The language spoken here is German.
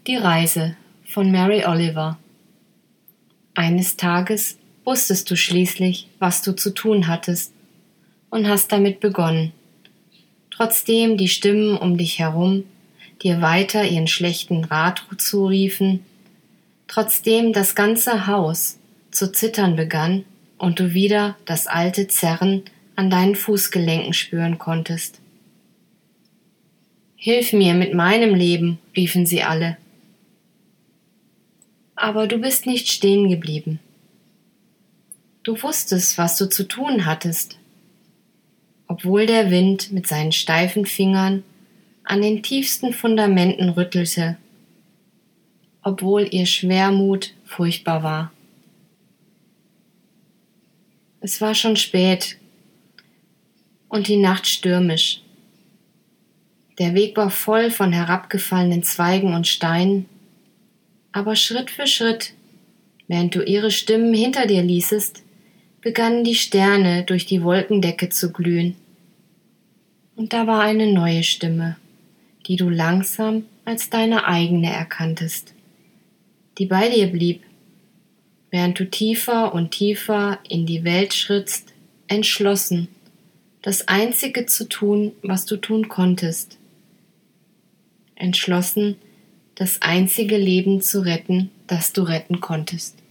Die Reise von Mary Oliver. Eines Tages wusstest du schließlich, was du zu tun hattest, und hast damit begonnen. Trotzdem die Stimmen um dich herum dir weiter ihren schlechten Rat zuriefen, trotzdem das ganze Haus zu zittern begann und du wieder das alte Zerren an deinen Fußgelenken spüren konntest. »Hilf mir mit meinem Leben«, riefen sie alle. Aber du bist nicht stehen geblieben. Du wusstest, was du zu tun hattest, obwohl der Wind mit seinen steifen Fingern an den tiefsten Fundamenten rüttelte, obwohl ihr Schwermut furchtbar war. Es war schon spät und die Nacht stürmisch. Der Weg war voll von herabgefallenen Zweigen und Steinen, aber Schritt für Schritt, während du ihre Stimmen hinter dir ließest, begannen die Sterne durch die Wolkendecke zu glühen. Und da war eine neue Stimme, die du langsam als deine eigene erkanntest, die bei dir blieb, während du tiefer und tiefer in die Welt schrittst, entschlossen, das Einzige zu tun, was du tun konntest. Entschlossen, das einzige Leben zu retten, das du retten konntest.